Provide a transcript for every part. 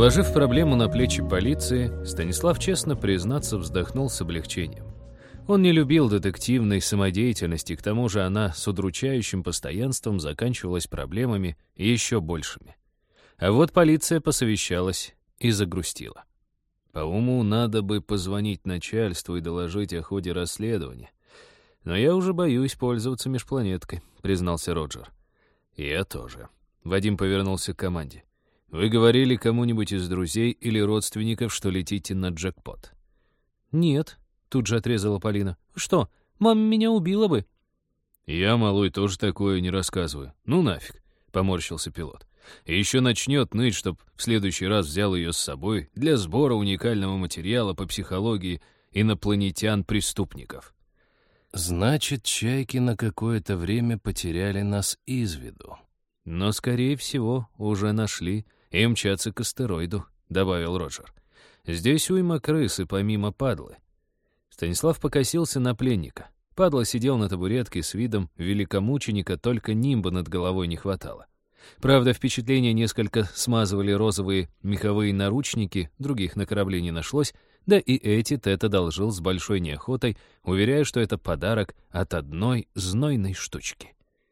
Переложив проблему на плечи полиции, Станислав, честно признаться, вздохнул с облегчением. Он не любил детективной самодеятельности, к тому же она с удручающим постоянством заканчивалась проблемами еще большими. А вот полиция посовещалась и загрустила. По уму надо бы позвонить начальству и доложить о ходе расследования. Но я уже боюсь пользоваться межпланеткой, признался Роджер. Я тоже. Вадим повернулся к команде. Вы говорили кому-нибудь из друзей или родственников, что летите на джекпот? Нет, тут же отрезала Полина. Что, мама меня убила бы? Я, малой, тоже такое не рассказываю. Ну нафиг, поморщился пилот. И еще начнет ныть, чтоб в следующий раз взял ее с собой для сбора уникального материала по психологии инопланетян-преступников. Значит, чайки на какое-то время потеряли нас из виду. Но, скорее всего, уже нашли и мчатся к астероиду, добавил Роджер. Здесь уйма крысы, помимо падлы. Станислав покосился на пленника. Падла сидел на табуретке с видом великомученика, только нимба над головой не хватало. Правда, впечатление несколько смазывали розовые меховые наручники, других на корабле не нашлось, да и эти Тед одолжил с большой неохотой, уверяя, что это подарок от одной знойной штучки.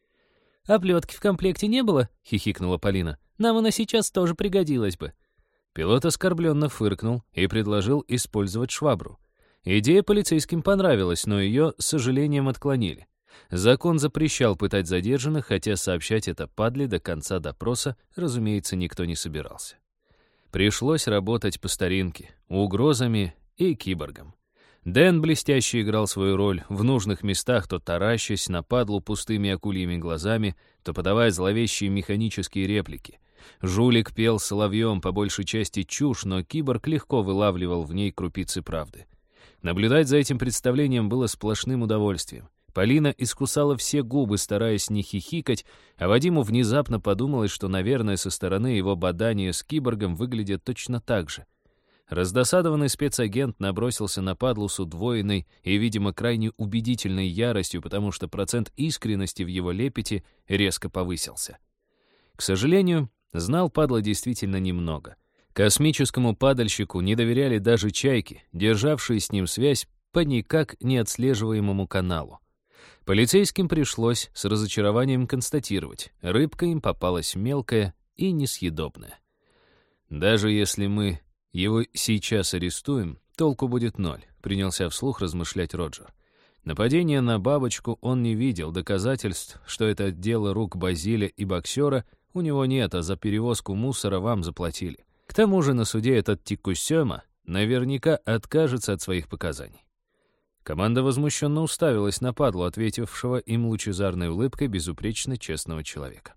«А плетки в комплекте не было?» — хихикнула Полина. «Нам она сейчас тоже пригодилась бы». Пилот оскорбленно фыркнул и предложил использовать швабру. Идея полицейским понравилась, но ее с сожалением отклонили. Закон запрещал пытать задержанных, хотя сообщать это падле до конца допроса, разумеется, никто не собирался. Пришлось работать по старинке, угрозами и киборгом. Дэн блестяще играл свою роль в нужных местах, то таращась на падлу пустыми акульими глазами, то подавая зловещие механические реплики. Жулик пел соловьем, по большей части чушь, но киборг легко вылавливал в ней крупицы правды. Наблюдать за этим представлением было сплошным удовольствием. Полина искусала все губы, стараясь не хихикать, а Вадиму внезапно подумалось, что, наверное, со стороны его бадания с киборгом выглядит точно так же. Раздосадованный спецагент набросился на падлу с удвоенной и, видимо, крайне убедительной яростью, потому что процент искренности в его лепете резко повысился. К сожалению, знал падла действительно немного. Космическому падальщику не доверяли даже чайки, державшие с ним связь по никак не отслеживаемому каналу. Полицейским пришлось с разочарованием констатировать, рыбка им попалась мелкая и несъедобная. Даже если мы его сейчас арестуем, толку будет ноль, принялся вслух размышлять Роджер. Нападение на бабочку он не видел, доказательств, что это дело рук Базиля и боксера, у него нет, а за перевозку мусора вам заплатили. К тому же на суде этот Тикусёма наверняка откажется от своих показаний. Команда возмущенно уставилась на падлу, ответившего им лучезарной улыбкой безупречно честного человека.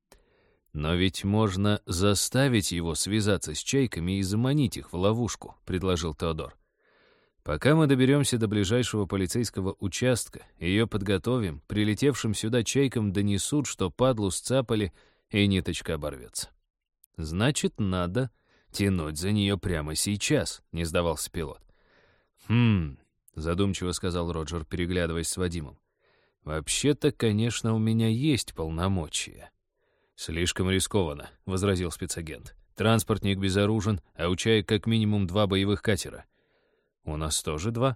«Но ведь можно заставить его связаться с чайками и заманить их в ловушку», — предложил Теодор. «Пока мы доберемся до ближайшего полицейского участка, ее подготовим, прилетевшим сюда чайкам донесут, что падлу сцапали, и ниточка оборвется». «Значит, надо тянуть за нее прямо сейчас», — не сдавался пилот. Задумчиво сказал Роджер, переглядываясь с Вадимом. «Вообще-то, конечно, у меня есть полномочия». «Слишком рискованно», — возразил спецагент. «Транспортник безоружен, а у чаек как минимум 2 боевых катера». «У нас тоже 2».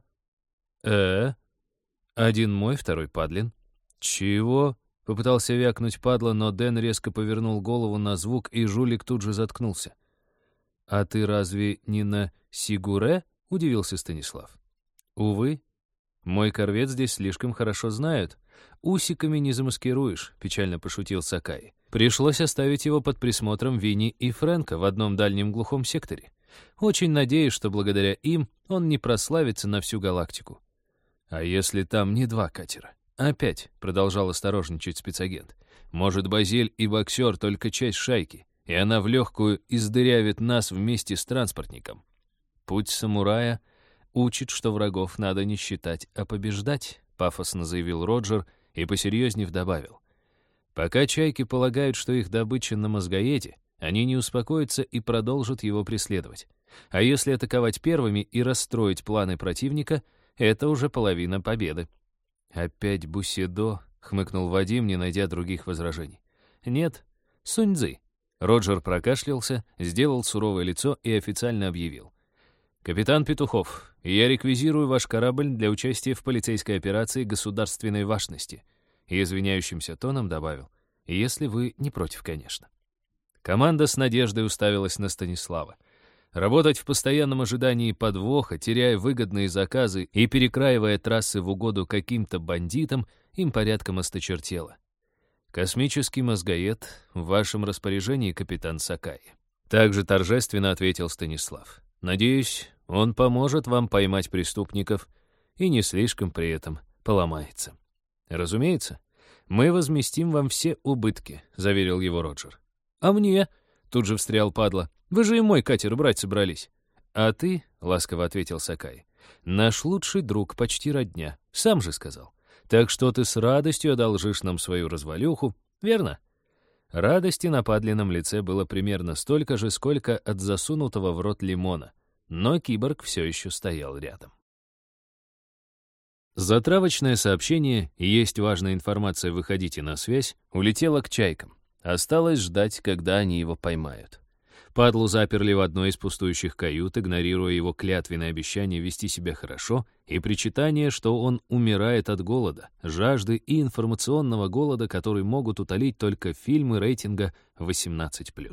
Один мой, второй Падлин». «Чего?» — попытался вякнуть падла, но Дэн резко повернул голову на звук, и жулик тут же заткнулся. «А ты разве не на Сигуре?» — удивился Станислав. «Увы, мой корвет здесь слишком хорошо знают. Усиками не замаскируешь», — печально пошутил Сакай. «Пришлось оставить его под присмотром Винни и Фрэнка в одном дальнем глухом секторе. Очень надеюсь, что благодаря им он не прославится на всю галактику». «А если там не 2 катера?» «Опять», — продолжал осторожничать спецагент. «Может, Базиль и боксер только часть шайки, и она в легкую издырявит нас вместе с транспортником». «Путь самурая учит, что врагов надо не считать, а побеждать», — пафосно заявил Роджер и посерьезнее добавил. «Пока чайки полагают, что их добыча на мозгоеде, они не успокоятся и продолжат его преследовать. А если атаковать первыми и расстроить планы противника, это уже половина победы». «Опять Бусидо», — хмыкнул Вадим, не найдя других возражений. «Нет, Сунь-Дзы. Роджер прокашлялся, сделал суровое лицо и официально объявил. «Капитан Петухов, я реквизирую ваш корабль для участия в полицейской операции государственной важности». И извиняющимся тоном добавил, «если вы не против, конечно». Команда с надеждой уставилась на Станислава. Работать в постоянном ожидании подвоха, теряя выгодные заказы и перекраивая трассы в угоду каким-то бандитам, им порядком осточертело. «Космический мозгоед в вашем распоряжении, капитан Сакаи», — также торжественно ответил Станислав. «Надеюсь, он поможет вам поймать преступников и не слишком при этом поломается». «Разумеется, мы возместим вам все убытки», — заверил его Роджер. «А мне?» — тут же встрял падла. «Вы же и мой катер брать собрались». «А ты», — ласково ответил Сакаи, — «наш лучший друг, почти родня, сам же сказал. Так что ты с радостью одолжишь нам свою развалюху, верно?» Радости на падлином лице было примерно столько же, сколько от засунутого в рот лимона, но киборг все еще стоял рядом. Затравочное сообщение «Есть важная информация, выходите на связь» улетело к чайкам. Осталось ждать, когда они его поймают. Падлу заперли в одной из пустующих кают, игнорируя его клятвенное обещание вести себя хорошо и причитание, что он умирает от голода, жажды и информационного голода, который могут утолить только фильмы рейтинга 18+.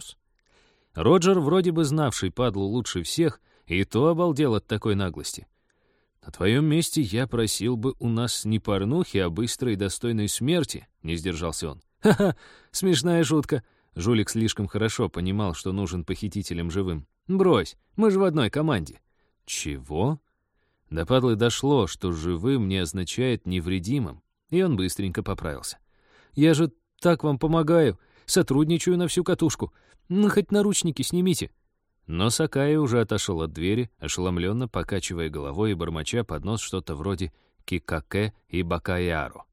Роджер, вроде бы знавший Падлу лучше всех, и то обалдел от такой наглости. «На твоем месте я просил бы у нас не порнухи, а быстрой и достойной смерти», — не сдержался он. «Ха-ха, смешная шутка». Жулик слишком хорошо понимал, что нужен похитителям живым. «Брось, мы же в одной команде». «Чего?» До падлы дошло, что «живым» не означает «невредимым», и он быстренько поправился. «Я же так вам помогаю, сотрудничаю на всю катушку. Ну, хоть наручники снимите». Но Сакаи уже отошел от двери, ошеломленно покачивая головой и бормоча под нос что-то вроде «кикаке» и «бакаяро».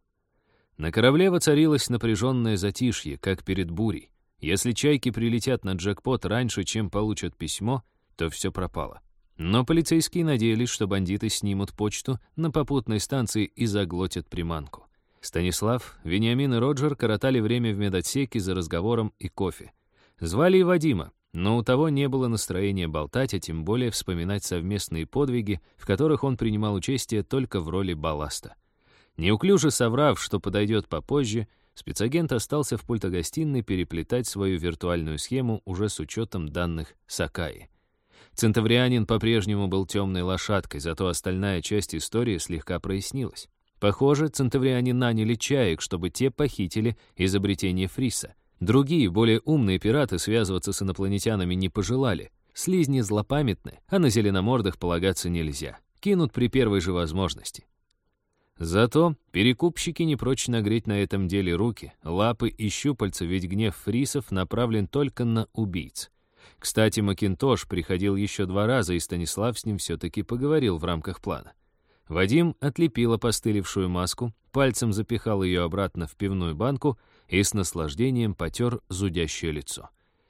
На корабле воцарилось напряженное затишье, как перед бурей. Если чайки прилетят на джекпот раньше, чем получат письмо, то все пропало. Но полицейские надеялись, что бандиты снимут почту на попутной станции и заглотят приманку. Станислав, Вениамин и Роджер коротали время в медотсеке за разговором и кофе. Звали и Вадима, но у того не было настроения болтать, а тем более вспоминать совместные подвиги, в которых он принимал участие только в роли балласта. Неуклюже соврав, что подойдет попозже, спецагент остался в пультогостиной переплетать свою виртуальную схему уже с учетом данных Сакаи. Центаврианин по-прежнему был темной лошадкой, зато остальная часть истории слегка прояснилась. Похоже, центавриане наняли чаек, чтобы те похитили изобретение Фриса. Другие, более умные пираты связываться с инопланетянами не пожелали. Слизни злопамятны, а на зеленомордых полагаться нельзя. Кинут при первой же возможности. Зато перекупщики не прочь нагреть на этом деле руки, лапы и щупальца, ведь гнев фрисов направлен только на убийц. Кстати, Макинтош приходил еще 2 раза, и Станислав с ним все-таки поговорил в рамках плана. Вадим отлепил опостылевшую маску, пальцем запихал ее обратно в пивную банку и с наслаждением потер зудящее лицо.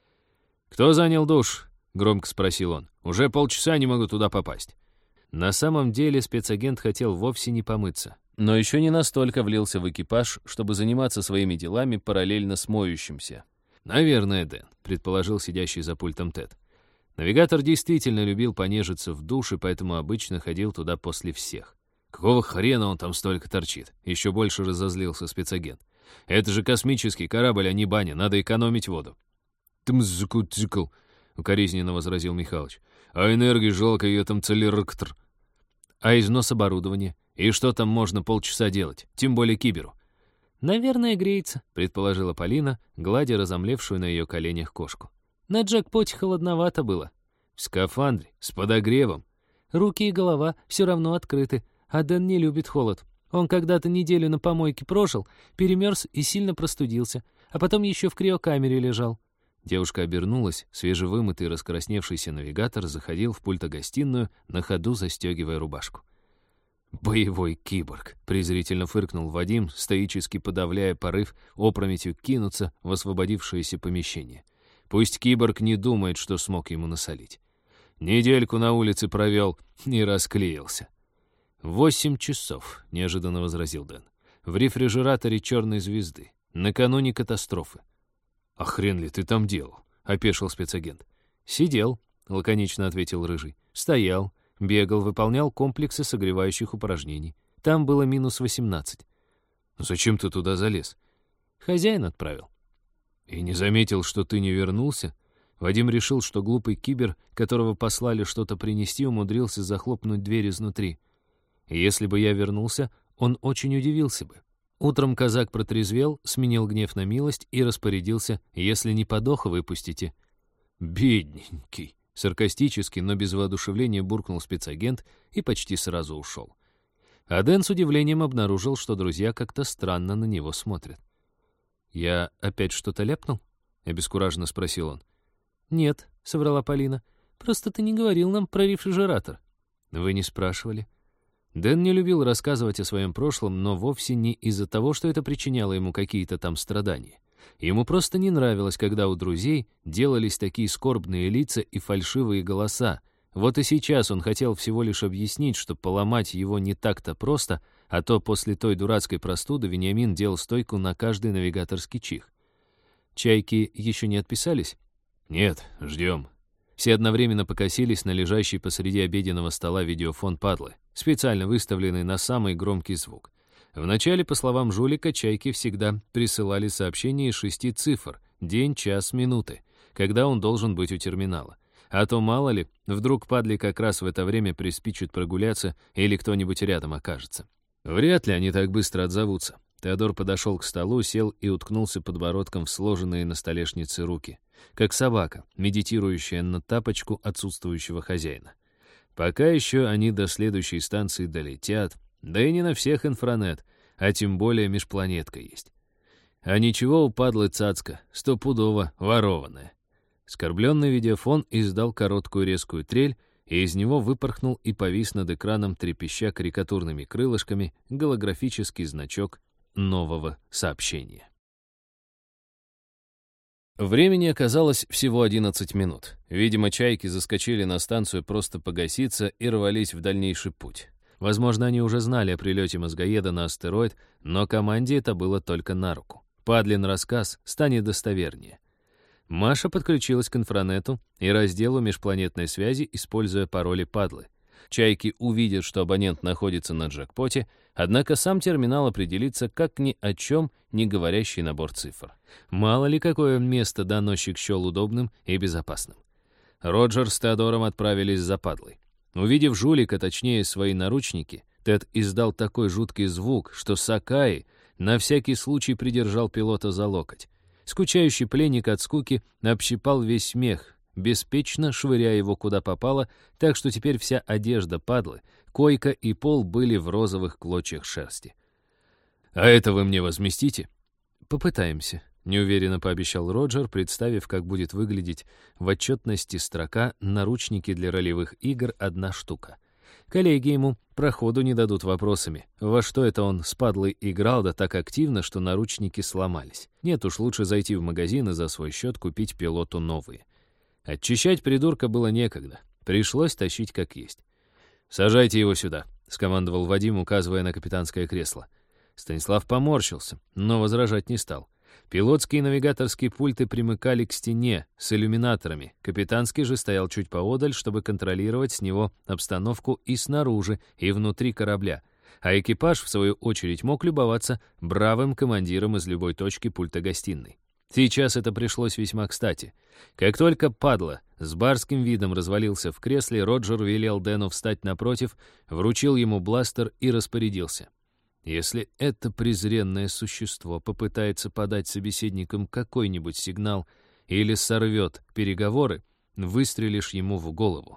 «Кто занял душ?» — громко спросил он. «Уже полчаса не могу туда попасть». На самом деле спецагент хотел вовсе не помыться, но еще не настолько влился в экипаж, чтобы заниматься своими делами параллельно с моющимся. «Наверное, Дэн», — предположил сидящий за пультом Тед. Навигатор действительно любил понежиться в душе, поэтому обычно ходил туда после всех. «Какого хрена он там столько торчит?» — еще больше разозлился спецагент. «Это же космический корабль, а не баня, надо экономить воду». «Тмззку-цикл», — укоризненно возразил Михалыч. «А энергии жалко, ее там целерктр». «А износ оборудования? И что там можно полчаса делать? Тем более киберу?» «Наверное, греется», — предположила Полина, гладя разомлевшую на ее коленях кошку. «На джекпоте холодновато было». «В скафандре, с подогревом». «Руки и голова все равно открыты, а Дэн не любит холод. Он когда-то неделю на помойке прожил, перемерз и сильно простудился, а потом еще в криокамере лежал». Девушка обернулась, свежевымытый раскрасневшийся навигатор заходил в пультогостиную, на ходу застегивая рубашку. «Боевой киборг», — презрительно фыркнул Вадим, стоически подавляя порыв опрометью кинуться в освободившееся помещение. Пусть киборг не думает, что смог ему насолить. Недельку на улице провел и расклеился. 8 часов, неожиданно возразил Дэн. В рефрижераторе черной звезды, накануне катастрофы. «А хрен ли ты там делал?» — опешил спецагент. «Сидел», — лаконично ответил Рыжий. «Стоял, бегал, выполнял комплексы согревающих упражнений. Там было минус 18. «Зачем ты туда залез?» «Хозяин отправил». «И не заметил, что ты не вернулся?» Вадим решил, что глупый кибер, которого послали что-то принести, умудрился захлопнуть дверь изнутри. Если бы я вернулся, он очень удивился бы. Утром казак протрезвел, сменил гнев на милость и распорядился: «Если не подох, выпустите». «Бедненький!» — саркастически, но без воодушевления буркнул спецагент и почти сразу ушел. А Дэн с удивлением обнаружил, что друзья как-то странно на него смотрят. «Я опять что-то ляпнул?» — обескураженно спросил он. «Нет», — соврала Полина, — «просто ты не говорил нам про рефрижератор». «Вы не спрашивали». Дэн не любил рассказывать о своем прошлом, но вовсе не из-за того, что это причиняло ему какие-то там страдания. Ему просто не нравилось, когда у друзей делались такие скорбные лица и фальшивые голоса. Вот и сейчас он хотел всего лишь объяснить, что поломать его не так-то просто, а то после той дурацкой простуды Вениамин делал стойку на каждый навигаторский чих. «Чайки еще не отписались?» «Нет, ждем». Все одновременно покосились на лежащий посреди обеденного стола видеофон падлы, специально выставленный на самый громкий звук. Вначале, по словам жулика, чайки всегда присылали сообщения из 6 цифр — день, час, минуты, когда он должен быть у терминала. А то, мало ли, вдруг падле как раз в это время приспичит прогуляться или кто-нибудь рядом окажется. Вряд ли они так быстро отзовутся. Теодор подошел к столу, сел и уткнулся подбородком в сложенные на столешнице руки, как собака, медитирующая на тапочку отсутствующего хозяина. Пока еще они до следующей станции долетят, да и не на всех инфранет, а тем более межпланетка есть. А ничего у падлы цацка, стопудово ворованная. Скорбленный видеофон издал короткую резкую трель, и из него выпорхнул и повис над экраном, трепеща карикатурными крылышками, голографический значок нового сообщения. Времени оказалось всего 11 минут. Видимо, чайки заскочили на станцию просто погаситься и рвались в дальнейший путь. Возможно, они уже знали о прилете мозгоеда на астероид, но команде это было только на руку. Падлин рассказ станет достовернее. Маша подключилась к инфранету и разделу межпланетной связи, используя пароли падлы. Чайки увидят, что абонент находится на джекпоте, однако сам терминал определится как ни о чем не говорящий набор цифр. Мало ли какое место доносчик счел удобным и безопасным. Роджер с Теодором отправились за падлой. Увидев жулика, точнее свои наручники, Тед издал такой жуткий звук, что Сакаи на всякий случай придержал пилота за локоть. Скучающий пленник от скуки общипал весь смех, беспечно швыряя его куда попало, так что теперь вся одежда падлы, койка и пол были в розовых клочьях шерсти. «А это вы мне возместите?» «Попытаемся», — неуверенно пообещал Роджер, представив, как будет выглядеть в отчетности строка «Наручники для ролевых игр — 1 штука». Коллеги ему проходу не дадут вопросами. Во что это он с падлой играл да так активно, что наручники сломались? Нет уж, лучше зайти в магазин и за свой счет купить пилоту новые. Очищать придурка было некогда. Пришлось тащить как есть. «Сажайте его сюда», — скомандовал Вадим, указывая на капитанское кресло. Станислав поморщился, но возражать не стал. Пилотские и навигаторские пульты примыкали к стене с иллюминаторами. Капитанский же стоял чуть поодаль, чтобы контролировать с него обстановку и снаружи, и внутри корабля. А экипаж, в свою очередь, мог любоваться бравым командиром из любой точки пульта гостиной. Сейчас это пришлось весьма кстати. Как только падла с барским видом развалился в кресле, Роджер велел Дэну встать напротив, вручил ему бластер и распорядился. Если это презренное существо попытается подать собеседникам какой-нибудь сигнал или сорвет переговоры, выстрелишь ему в голову.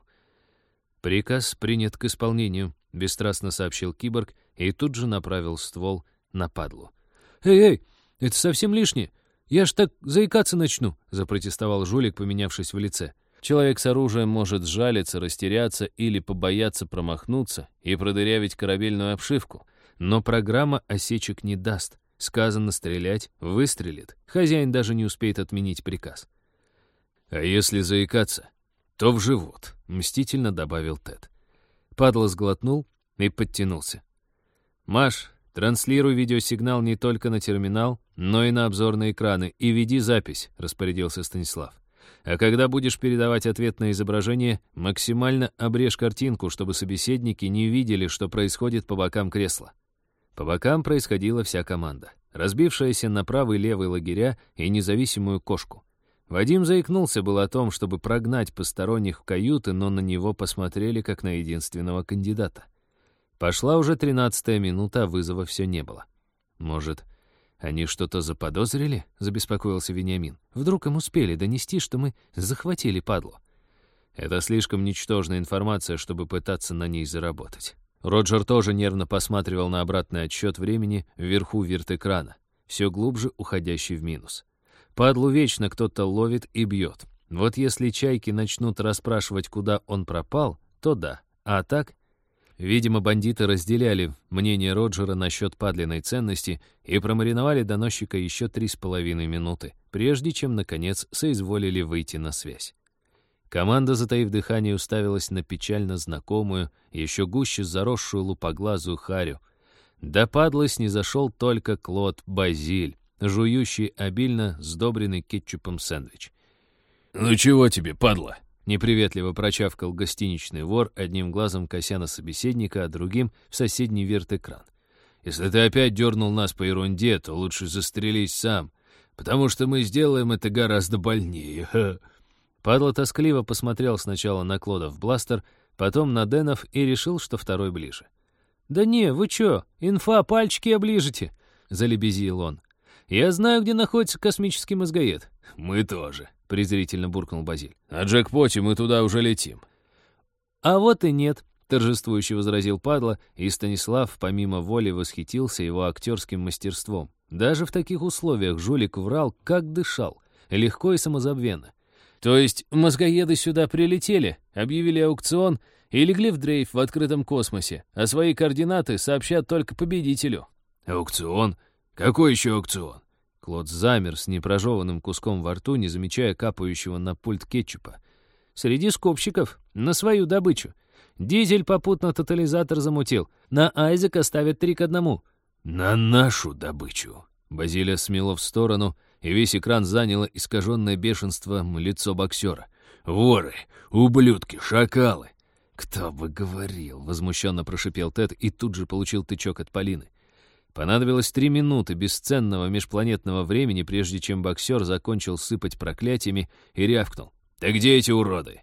«Приказ принят к исполнению», — бесстрастно сообщил киборг и тут же направил ствол на падлу. «Эй, это совсем лишнее! Я ж так заикаться начну!» — запротестовал жулик, поменявшись в лице. Человек с оружием может сжалиться, растеряться или побояться промахнуться и продырявить корабельную обшивку. Но программа осечек не даст. Сказано стрелять — выстрелит. Хозяин даже не успеет отменить приказ. «А если заикаться, то в живот», — мстительно добавил Тед. Падла сглотнул и подтянулся. «Маш, транслируй видеосигнал не только на терминал, но и на обзорные экраны и веди запись», — распорядился Станислав. А когда будешь передавать ответное изображение, максимально обрежь картинку, чтобы собеседники не видели, что происходит по бокам кресла. По бокам происходила вся команда, разбившаяся на правый и левый лагеря и независимую кошку. Вадим заикнулся было о том, чтобы прогнать посторонних в каюты, но на него посмотрели как на единственного кандидата. Пошла уже 13-я минута, а вызова все не было. «Может, они что-то заподозрили?» — забеспокоился Вениамин. «Вдруг им успели донести, что мы захватили падлу?» «Это слишком ничтожная информация, чтобы пытаться на ней заработать». Роджер тоже нервно посматривал на обратный отсчет времени вверху вирт-экрана, все глубже уходящий в минус. Падлу вечно кто-то ловит и бьет. Вот если чайки начнут расспрашивать, куда он пропал, то да. А так... Видимо, бандиты разделяли мнение Роджера насчет падлиной ценности и промариновали доносчика еще 3,5 минуты, прежде чем, наконец, соизволили выйти на связь. Команда, затаив дыхание, уставилась на печально знакомую, еще гуще заросшую лупоглазую харю. До падлы снизошел только Клод Базиль, жующий обильно сдобренный кетчупом сэндвич. «Ну чего тебе, падла?» Неприветливо прочавкал гостиничный вор, одним глазом кося на собеседника, а другим — в соседний вирт-экран. «Если ты опять дернул нас по ерунде, то лучше застрелись сам, потому что мы сделаем это гораздо больнее». Падла тоскливо посмотрел сначала на Клода в бластер, потом на Денов и решил, что второй ближе. «Да не, вы чё, инфа, пальчики оближете?» — залебезил он. «Я знаю, где находится космический мозгоед». «Мы тоже», — презрительно буркнул Базиль. «На джекпоте мы туда уже летим». «А вот и нет», — торжествующе возразил Падла, и Станислав помимо воли восхитился его актерским мастерством. Даже в таких условиях жулик врал, как дышал, легко и самозабвенно. «То есть мозгоеды сюда прилетели, объявили аукцион и легли в дрейф в открытом космосе, а свои координаты сообщат только победителю». «Аукцион? Какой еще аукцион?» Клод замер с непрожеванным куском во рту, не замечая капающего на пульт кетчупа. «Среди скупщиков, на свою добычу. Дизель попутно тотализатор замутил. На Айзека ставят 3-1. «На нашу добычу». Базиля смело в сторону, и весь экран заняло искаженное бешенством лицо боксера. «Воры, ублюдки, шакалы!» «Кто бы говорил!» — возмущенно прошипел Тед и тут же получил тычок от Полины. Понадобилось 3 минуты бесценного межпланетного времени, прежде чем боксер закончил сыпать проклятиями и рявкнул. «Да где эти уроды?»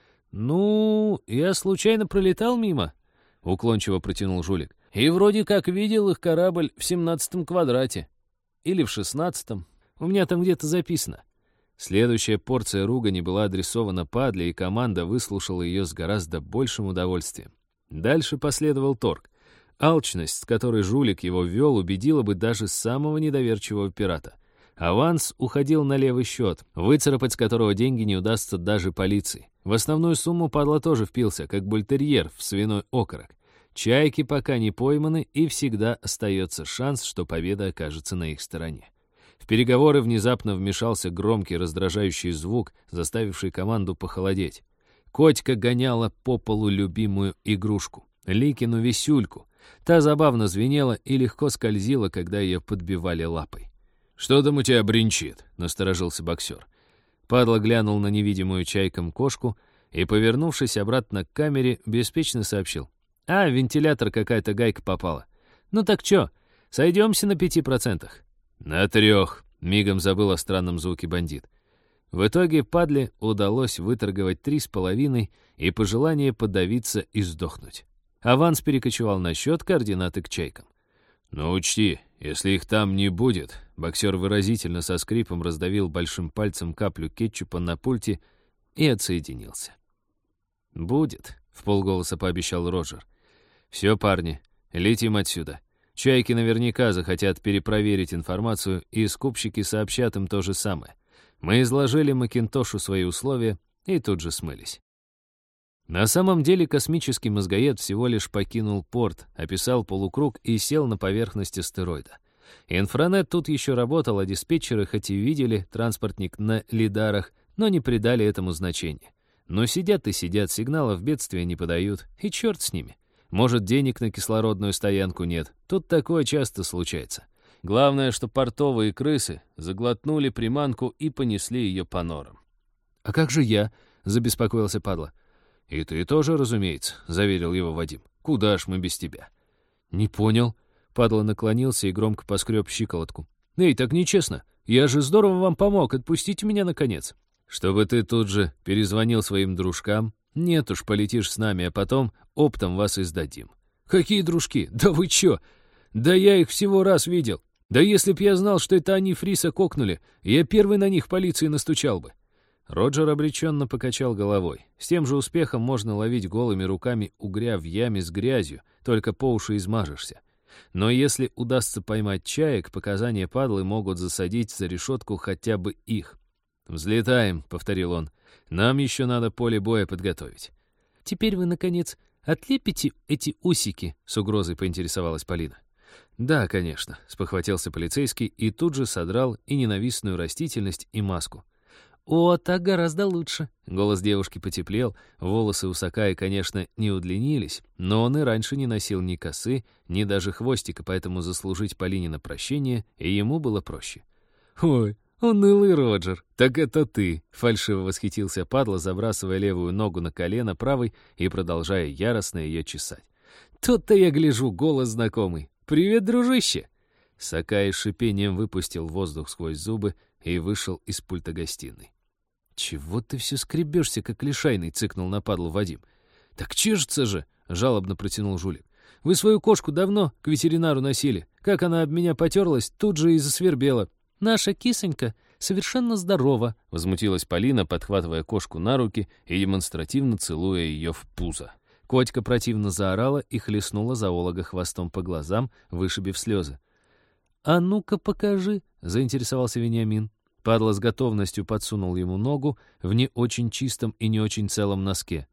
«Ну, я случайно пролетал мимо», — уклончиво протянул жулик. «И вроде как видел их корабль в 17-м квадрате. Или в 16-м. У меня там где-то записано». Следующая порция ругани была адресована Падле, и команда выслушала ее с гораздо большим удовольствием. Дальше последовал торг. Алчность, с которой жулик его вел, убедила бы даже самого недоверчивого пирата. Аванс уходил на левый счет, выцарапать с которого деньги не удастся даже полиции. В основную сумму Падла тоже впился, как бультерьер в свиной окорок. Чайки пока не пойманы, и всегда остается шанс, что победа окажется на их стороне. В переговоры внезапно вмешался громкий раздражающий звук, заставивший команду похолодеть. Котька гоняла по полу любимую игрушку — Ликину висюльку. Та забавно звенела и легко скользила, когда ее подбивали лапой. «Что там у тебя бренчит?» — насторожился боксер. Падла глянул на невидимую чайком кошку и, повернувшись обратно к камере, беспечно сообщил. «А, в вентилятор какая-то гайка попала. Ну так чё, сойдемся на 5%. «На 3%. Мигом забыл о странном звуке бандит. В итоге Падле удалось выторговать 3,5 и пожелание подавиться и сдохнуть. Аванс перекочевал на счет, координаты к чайкам. «Но учти, если их там не будет», боксер выразительно со скрипом раздавил большим пальцем каплю кетчупа на пульте и отсоединился. «Будет», — вполголоса пообещал Роджер. «Все, парни, летим отсюда. Чайки наверняка захотят перепроверить информацию, и скупщики сообщат им то же самое. Мы изложили Макинтошу свои условия и тут же смылись». На самом деле космический мозгоед всего лишь покинул порт, описал полукруг и сел на поверхность астероида. Инфранет тут еще работал, а диспетчеры хоть и видели транспортник на лидарах, но не придали этому значения. Но сидят и сидят, сигналов бедствия не подают, и черт с ними. Может, денег на кислородную стоянку нет, тут такое часто случается. Главное, что портовые крысы заглотнули приманку и понесли ее по норам. «А как же я?» — забеспокоился падла. «И ты тоже, разумеется», — заверил его Вадим. «Куда ж мы без тебя?» «Не понял». Падла наклонился и громко поскреб щиколотку. «Эй, так нечестно. Я же здорово вам помог. Отпустите меня, наконец». «Чтобы ты тут же перезвонил своим дружкам? Нет уж, полетишь с нами, а потом оптом вас и сдадим». «Какие дружки? Да вы чё? Да я их всего раз видел. Да если б я знал, что это они Фриса кокнули, я первый на них полиции настучал бы». Роджер обреченно покачал головой. С тем же успехом можно ловить голыми руками угря в яме с грязью, только по уши измажешься. Но если удастся поймать чаек, показания падлы могут засадить за решетку хотя бы их. «Взлетаем», — повторил он. «Нам еще надо поле боя подготовить». «Теперь вы, наконец, отлепите эти усики?» — с угрозой поинтересовалась Полина. «Да, конечно», — спохватился полицейский и тут же содрал и ненавистную растительность, и маску. «О, так гораздо лучше». Голос девушки потеплел, волосы у Сакаи, конечно, не удлинились, но он и раньше не носил ни косы, ни даже хвостика, поэтому заслужить Полине на прощение и ему было проще. «Ой, унылый Роджер, так это ты!» — фальшиво восхитился падла, забрасывая левую ногу на колено правой и продолжая яростно ее чесать. «Тут-то я гляжу, голос знакомый. Привет, дружище!» Сакаи с шипением выпустил воздух сквозь зубы и вышел из пульта гостиной. «Чего ты все скребешься, как лишайный?» — цыкнул на падлу Вадим. «Так чешется же!» — жалобно протянул жулик. «Вы свою кошку давно к ветеринару носили. Как она об меня потерлась, тут же и засвербела». «Наша кисонька совершенно здорова», — возмутилась Полина, подхватывая кошку на руки и демонстративно целуя ее в пузо. Котька противно заорала и хлестнула зоолога хвостом по глазам, вышибив слезы. «А ну-ка покажи», — заинтересовался Вениамин. Падла с готовностью подсунул ему ногу в не очень чистом и не очень целом носке.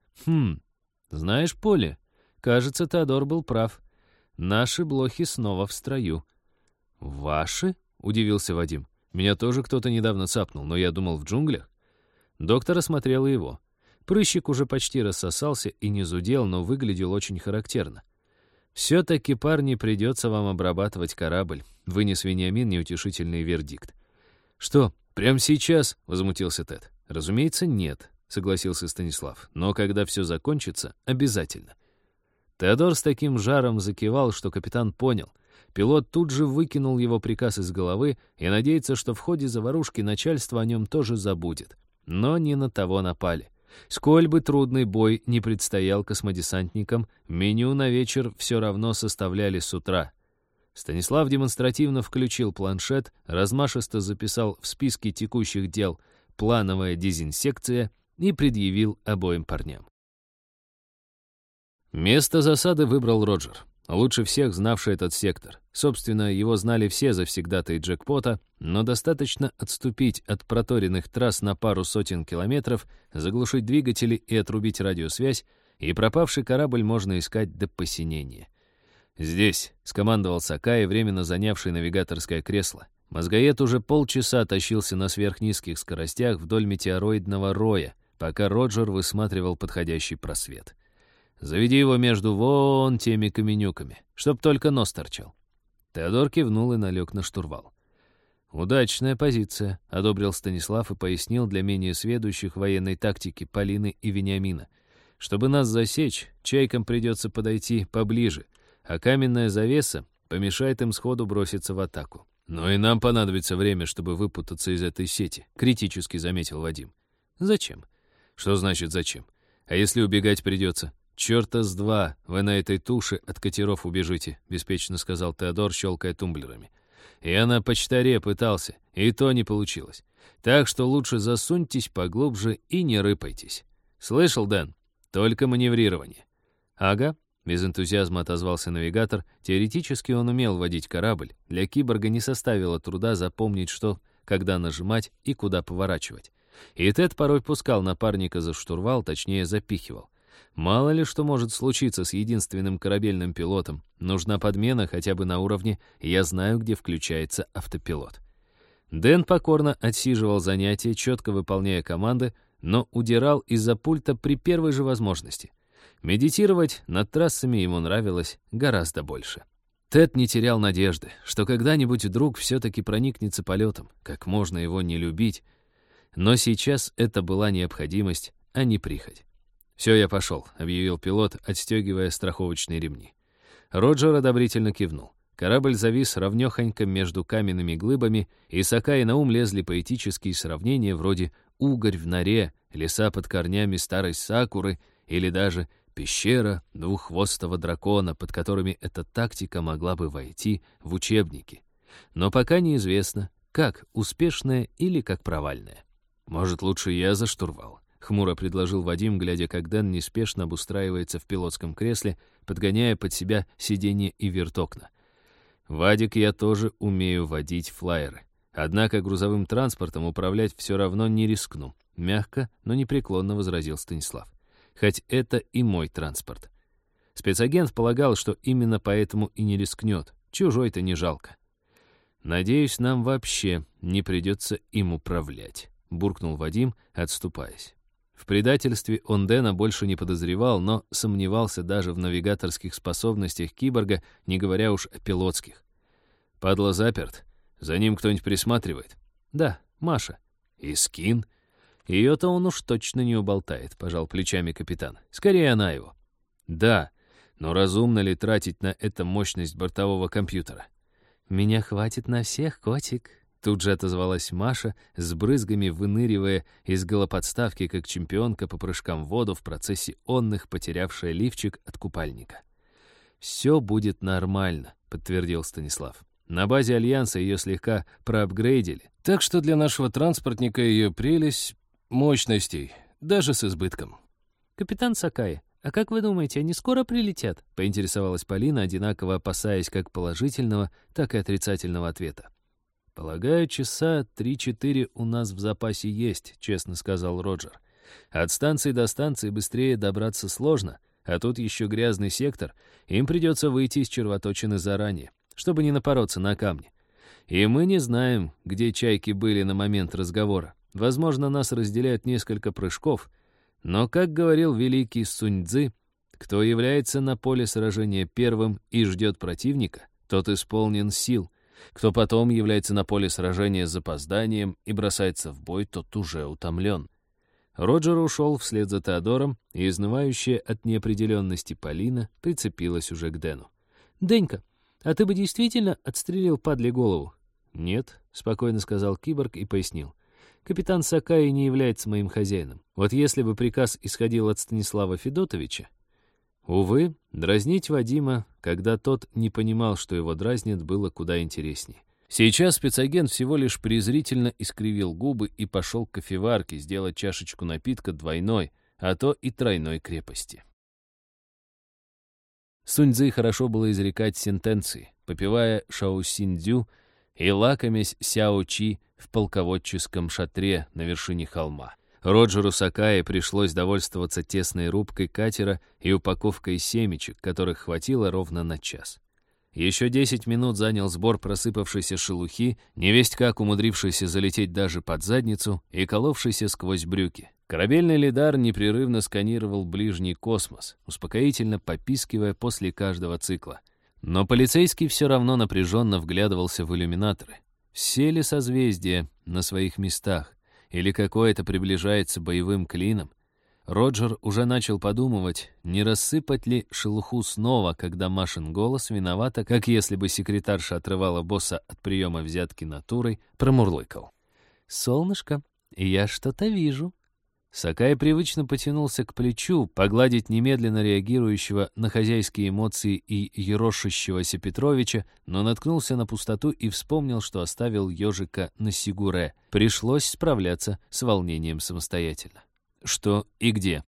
Знаешь, Поле, кажется, Теодор был прав. Наши блохи снова в строю». «Ваши?» — удивился Вадим. «Меня тоже кто-то недавно цапнул, но я думал, в джунглях». Доктор осмотрел его. Прыщик уже почти рассосался и не зудел, но выглядел очень характерно. «Все-таки, парни, придется вам обрабатывать корабль», — вынес Вениамин неутешительный вердикт. «Что, прямо сейчас?» — возмутился Тед. «Разумеется, нет», — согласился Станислав. «Но когда все закончится, обязательно». Теодор с таким жаром закивал, что капитан понял. Пилот тут же выкинул его приказ из головы и надеется, что в ходе заварушки начальство о нем тоже забудет. Но не на того напали. Сколь бы трудный бой не предстоял космодесантникам, меню на вечер все равно составляли с утра. Станислав демонстративно включил планшет, размашисто записал в списке текущих дел плановая дезинсекция и предъявил обоим парням. Место засады выбрал Роджер, лучше всех знавший этот сектор. Собственно, его знали все завсегдатаи джекпота, но достаточно отступить от проторенных трасс на пару сотен километров, заглушить двигатели и отрубить радиосвязь, и пропавший корабль можно искать до посинения. «Здесь», — скомандовал Сакаи, временно занявший навигаторское кресло. Мозгоед уже полчаса тащился на сверхнизких скоростях вдоль метеороидного роя, пока Роджер высматривал подходящий просвет. «Заведи его между вон теми каменюками, чтоб только нос торчал». Теодор кивнул и налег на штурвал. «Удачная позиция», — одобрил Станислав и пояснил для менее сведущих военной тактики Полины и Вениамина. «Чтобы нас засечь, чайкам придется подойти поближе, а каменная завеса помешает им сходу броситься в атаку». «Но и нам понадобится время, чтобы выпутаться из этой сети», — критически заметил Вадим. «Зачем?» «Что значит зачем? А если убегать придется?» «Чёрта с два, вы на этой туше от катеров убежите», — беспечно сказал Теодор, щелкая тумблерами. «Я на почтаре пытался, и то не получилось. Так что лучше засуньтесь поглубже и не рыпайтесь. Слышал, Дэн? Только маневрирование». «Ага», — без энтузиазма отозвался навигатор. Теоретически он умел водить корабль. Для киборга не составило труда запомнить, что, когда нажимать и куда поворачивать. И Тед порой пускал напарника за штурвал, точнее запихивал. Мало ли что может случиться с единственным корабельным пилотом. Нужна подмена хотя бы на уровне «я знаю, где включается автопилот». Дэн покорно отсиживал занятия, четко выполняя команды, но удирал из-за пульта при первой же возможности. Медитировать над трассами ему нравилось гораздо больше. Тед не терял надежды, что когда-нибудь друг все-таки проникнется полетом. Как можно его не любить? Но сейчас это была необходимость, а не прихоть. «Все, я пошел», — объявил пилот, отстегивая страховочные ремни. Роджер одобрительно кивнул. Корабль завис ровнёхонько между каменными глыбами, и Сакай и Наум лезли поэтические сравнения вроде «угорь в норе», «леса под корнями старой сакуры» или даже «пещера двуххвостого дракона», под которыми эта тактика могла бы войти в учебники. Но пока неизвестно, как успешная или как провальная. «Может, лучше я за штурвал?» — хмуро предложил Вадим, глядя, как Дэн неспешно обустраивается в пилотском кресле, подгоняя под себя сиденье и вертокна. «Вадик, я тоже умею водить флайеры. Однако грузовым транспортом управлять все равно не рискну», — мягко, но непреклонно возразил Станислав. «Хоть это и мой транспорт». Спецагент полагал, что именно поэтому и не рискнет. Чужой-то не жалко. «Надеюсь, нам вообще не придется им управлять», — буркнул Вадим, отступаясь. В предательстве он Дэна больше не подозревал, но сомневался даже в навигаторских способностях киборга, не говоря уж о пилотских. «Падла заперт. За ним кто-нибудь присматривает?» «Да, Маша». «И Скин?» «Ее-то он уж точно не уболтает», — пожал плечами капитан. «Скорее она его». «Да, но разумно ли тратить на это мощность бортового компьютера?» «Меня хватит на всех, котик», — тут же отозвалась Маша, с брызгами выныривая из голоподставки, как чемпионка по прыжкам в воду в процессе онных, потерявшая лифчик от купальника. «Все будет нормально», — подтвердил Станислав. «На базе Альянса ее слегка проапгрейдили, так что для нашего транспортника ее прелесть мощностей, даже с избытком». «Капитан Сакай, а как вы думаете, они скоро прилетят?» — поинтересовалась Полина, одинаково опасаясь как положительного, так и отрицательного ответа. «Полагаю, часа 3-4 у нас в запасе есть», — честно сказал Роджер. «От станции до станции быстрее добраться сложно, а тут еще грязный сектор, им придется выйти из червоточины заранее, чтобы не напороться на камни. И мы не знаем, где чайки были на момент разговора. Возможно, нас разделяют несколько прыжков, но, как говорил великий Сунь-Дзы, кто является на поле сражения первым и ждет противника, тот исполнен сил. Кто потом является на поле сражения с запозданием и бросается в бой, тот уже утомлен». Роджер ушел вслед за Теодором, и изнывающая от неопределенности Полина прицепилась уже к Дэну. «Денька, а ты бы действительно отстрелил падле голову?» «Нет», — спокойно сказал киборг и пояснил. «Капитан Сакай не является моим хозяином. Вот если бы приказ исходил от Станислава Федотовича...» Увы, дразнить Вадима, когда тот не понимал, что его дразнят, было куда интереснее. Сейчас спецагент всего лишь презрительно искривил губы и пошел к кофеварке сделать чашечку напитка двойной, а то и тройной крепости. Сунь-Дзы хорошо было изрекать сентенции, попивая шаосинь-дзю и лакомясь сяо-чи в полководческом шатре на вершине холма. Роджеру Сакае пришлось довольствоваться тесной рубкой катера и упаковкой семечек, которых хватило ровно на час. Еще 10 минут занял сбор просыпавшейся шелухи, невесть как умудрившейся залететь даже под задницу и коловшейся сквозь брюки. Корабельный лидар непрерывно сканировал ближний космос, успокоительно попискивая после каждого цикла. Но полицейский все равно напряженно вглядывался в иллюминаторы. Все ли созвездия на своих местах? Или какое-то приближается боевым клином? Роджер уже начал подумывать, не рассыпать ли шелуху снова, когда Машин голос виновато, как если бы секретарша отрывала босса от приема взятки натурой, промурлыкал. «Солнышко, я что-то вижу». Сакай привычно потянулся к плечу, погладить немедленно реагирующего на хозяйские эмоции и ерошащегося Петровича, но наткнулся на пустоту и вспомнил, что оставил ежика на Сигуре. Пришлось справляться с волнением самостоятельно. «Что и где?»